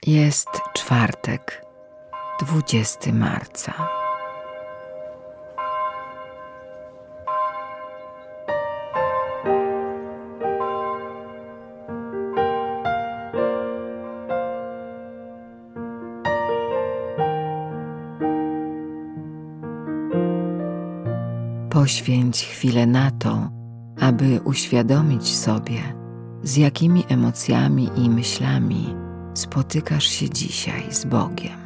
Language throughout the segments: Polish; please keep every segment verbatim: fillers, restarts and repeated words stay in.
Jest czwartek, dwudziestego marca. Poświęć chwilę na to, aby uświadomić sobie, z jakimi emocjami i myślami spotykasz się dzisiaj z Bogiem.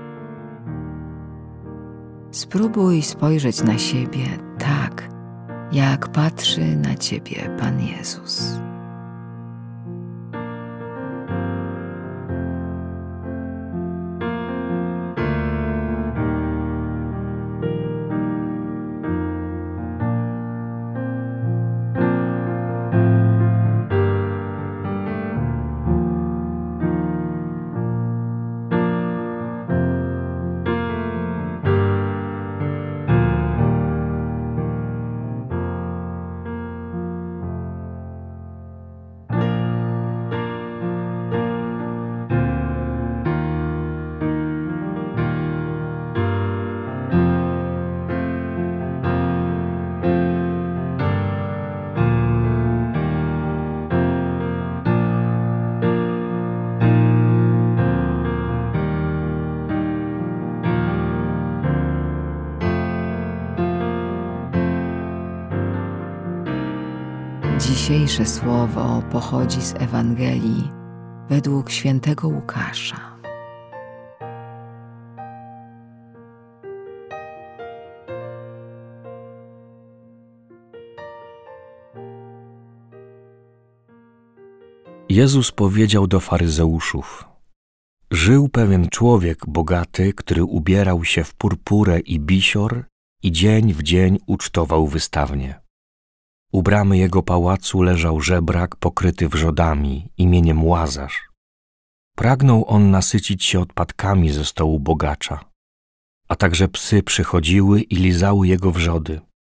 Spróbuj spojrzeć na siebie tak, jak patrzy na Ciebie Pan Jezus. Dzisiejsze słowo pochodzi z Ewangelii według świętego Łukasza. Jezus powiedział do faryzeuszów: Żył pewien człowiek bogaty, który ubierał się w purpurę i bisior i dzień w dzień ucztował wystawnie. U bramy jego pałacu leżał żebrak pokryty wrzodami imieniem Łazarz. Pragnął on nasycić się odpadkami ze stołu bogacza, a także psy przychodziły i lizały jego wrzody.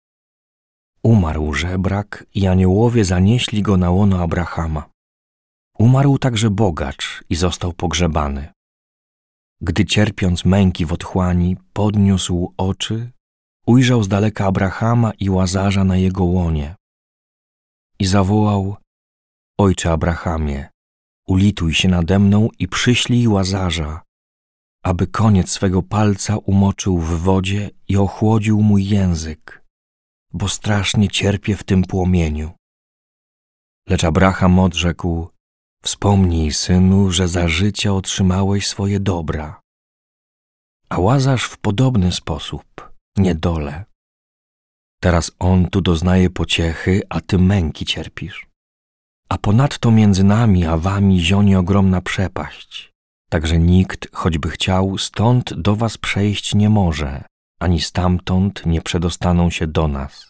Umarł żebrak i aniołowie zanieśli go na łono Abrahama. Umarł także bogacz i został pogrzebany. Gdy cierpiąc męki w otchłani podniósł oczy, ujrzał z daleka Abrahama i Łazarza na jego łonie. I zawołał: Ojcze Abrahamie, ulituj się nade mną i przyślij Łazarza, aby koniec swego palca umoczył w wodzie i ochłodził mój język, bo strasznie cierpię w tym płomieniu. Lecz Abraham odrzekł: Wspomnij, synu, że za życia otrzymałeś swoje dobra, a Łazarz w podobny sposób niedolę. Teraz on tu doznaje pociechy, a ty męki cierpisz. A ponadto między nami a wami zionie ogromna przepaść, tak że nikt, choćby chciał, stąd do was przejść nie może, ani stamtąd nie przedostaną się do nas.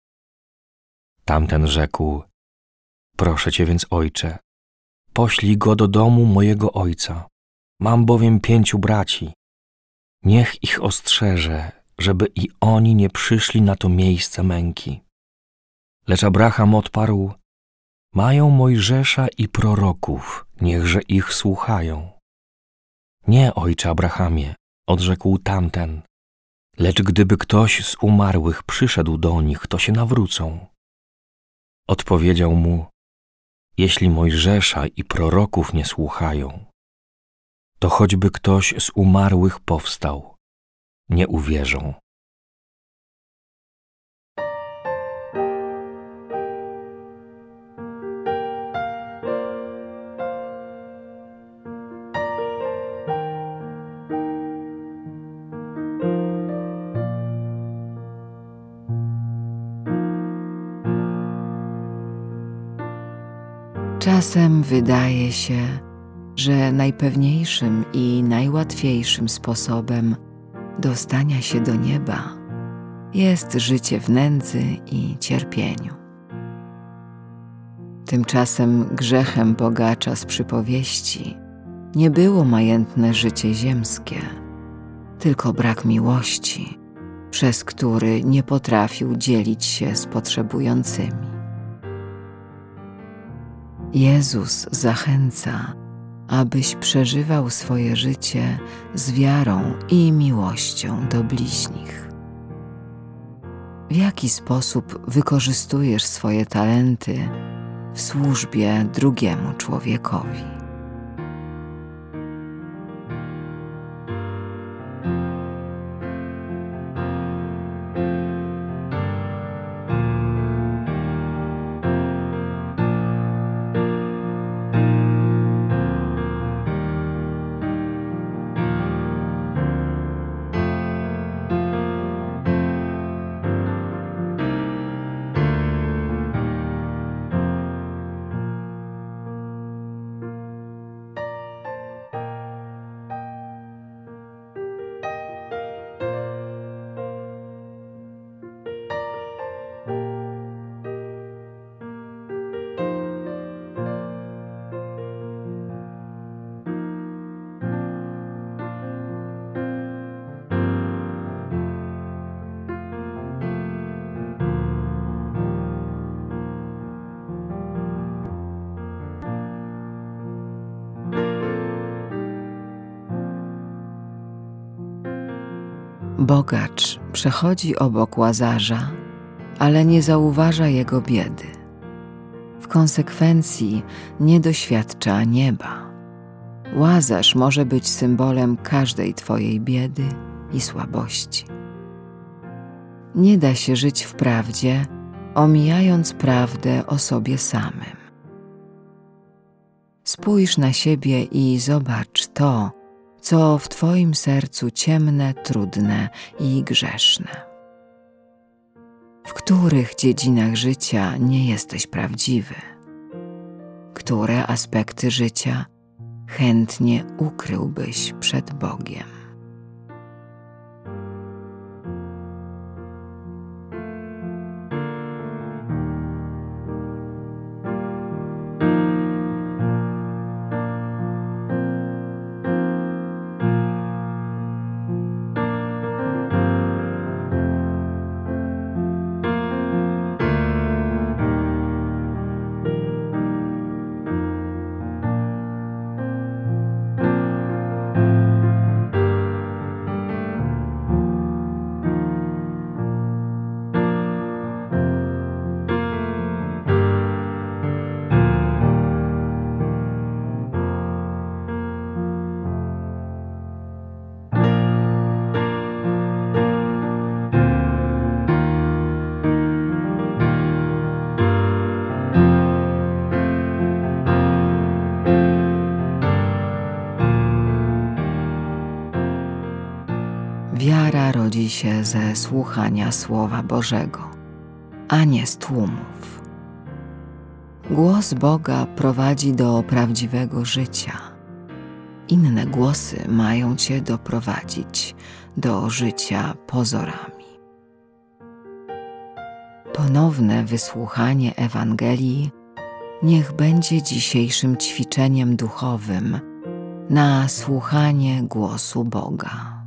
Tamten rzekł: Proszę cię więc, ojcze, poślij go do domu mojego ojca. Mam bowiem pięciu braci. Niech ich ostrzeże, żeby i oni nie przyszli na to miejsce męki. Lecz Abraham odparł: Mają Mojżesza i proroków, niechże ich słuchają. Nie, ojcze Abrahamie, odrzekł tamten, lecz gdyby ktoś z umarłych przyszedł do nich, to się nawrócą. Odpowiedział mu: Jeśli Mojżesza i proroków nie słuchają, to choćby ktoś z umarłych powstał, nie uwierzą. Czasem wydaje się, że najpewniejszym i najłatwiejszym sposobem dostania się do nieba jest życie w nędzy i cierpieniu. Tymczasem grzechem bogacza z przypowieści nie było majętne życie ziemskie, tylko brak miłości, przez który nie potrafił dzielić się z potrzebującymi. Jezus zachęca, abyś przeżywał swoje życie z wiarą i miłością do bliźnich. W jaki sposób wykorzystujesz swoje talenty w służbie drugiemu człowiekowi? Bogacz przechodzi obok Łazarza, ale nie zauważa jego biedy. W konsekwencji nie doświadcza nieba. Łazarz może być symbolem każdej twojej biedy i słabości. Nie da się żyć w prawdzie, omijając prawdę o sobie samym. Spójrz na siebie i zobacz to, co w twoim sercu ciemne, trudne i grzeszne. W których dziedzinach życia nie jesteś prawdziwy? Które aspekty życia chętnie ukryłbyś przed Bogiem? Wiara rodzi się ze słuchania Słowa Bożego, a nie z tłumów. Głos Boga prowadzi do prawdziwego życia. Inne głosy mają cię doprowadzić do życia pozorami. Ponowne wysłuchanie Ewangelii niech będzie dzisiejszym ćwiczeniem duchowym na słuchanie głosu Boga.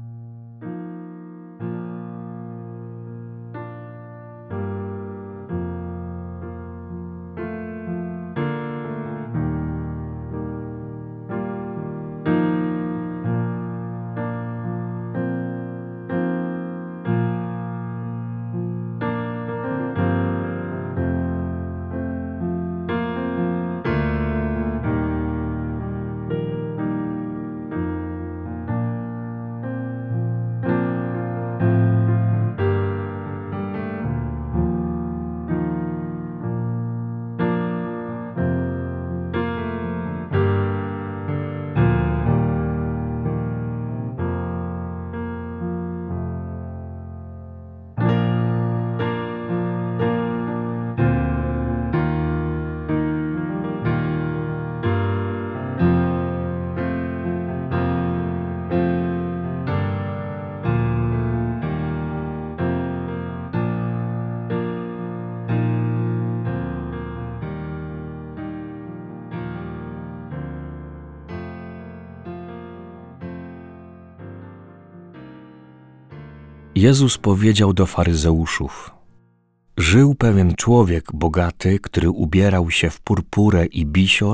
Jezus powiedział do faryzeuszów: Żył pewien człowiek bogaty, który ubierał się w purpurę i bisior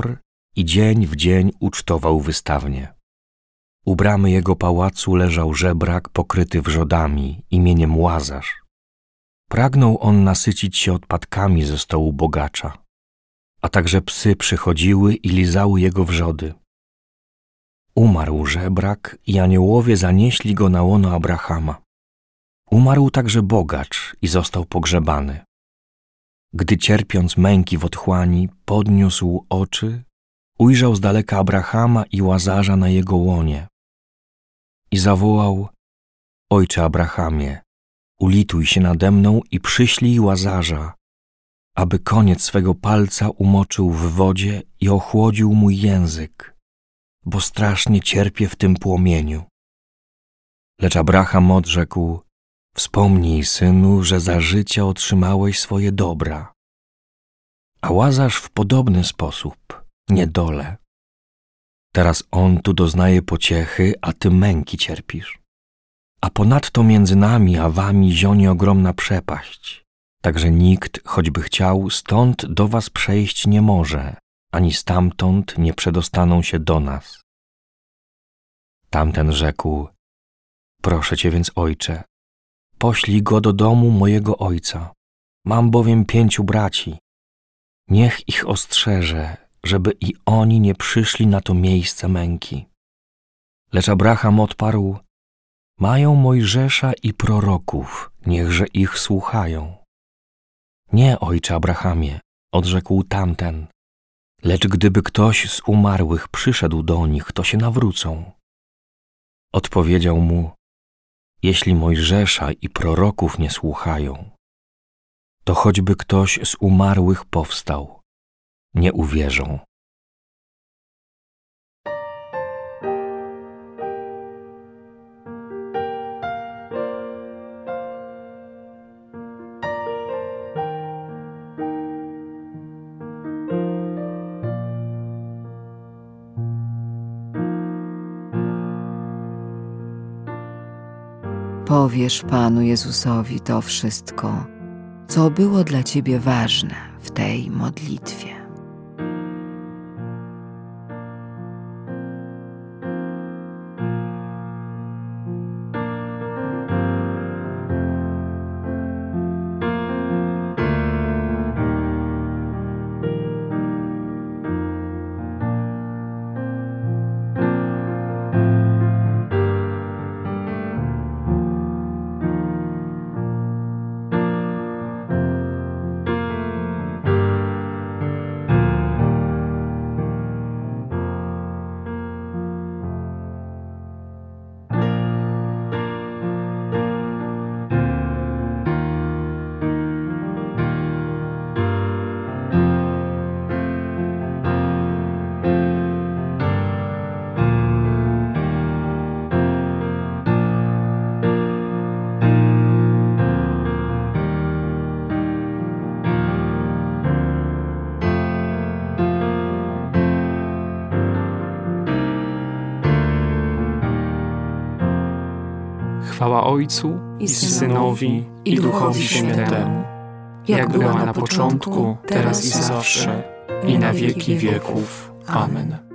i dzień w dzień ucztował wystawnie. U bramy jego pałacu leżał żebrak pokryty wrzodami imieniem Łazarz. Pragnął on nasycić się odpadkami ze stołu bogacza, a także psy przychodziły i lizały jego wrzody. Umarł żebrak i aniołowie zanieśli go na łono Abrahama. Umarł także bogacz i został pogrzebany. Gdy cierpiąc męki w otchłani podniósł oczy, ujrzał z daleka Abrahama i Łazarza na jego łonie i zawołał: Ojcze Abrahamie, ulituj się nade mną i przyślij Łazarza, aby koniec swego palca umoczył w wodzie i ochłodził mój język, bo strasznie cierpię w tym płomieniu. Lecz Abraham odrzekł: Wspomnij, synu, że za życia otrzymałeś swoje dobra, a Łazarz w podobny sposób niedolę. Teraz on tu doznaje pociechy, a ty męki cierpisz. A ponadto między nami a wami zionie ogromna przepaść, także nikt, choćby chciał, stąd do was przejść nie może, ani stamtąd nie przedostaną się do nas. Tamten rzekł: Proszę cię więc, ojcze, poślij go do domu mojego ojca. Mam bowiem pięciu braci. Niech ich ostrzeże, żeby i oni nie przyszli na to miejsce męki. Lecz Abraham odparł: Mają Mojżesza i proroków, niechże ich słuchają. Nie, ojcze Abrahamie, odrzekł tamten, lecz gdyby ktoś z umarłych przyszedł do nich, to się nawrócą. Odpowiedział mu: Jeśli Mojżesza i proroków nie słuchają, to choćby ktoś z umarłych powstał, nie uwierzą. Powiesz Panu Jezusowi to wszystko, co było dla Ciebie ważne w tej modlitwie. Chwała Ojcu i Synowi, i Duchowi Świętemu, jak była na początku, teraz i zawsze, i na wieki wieków. Amen.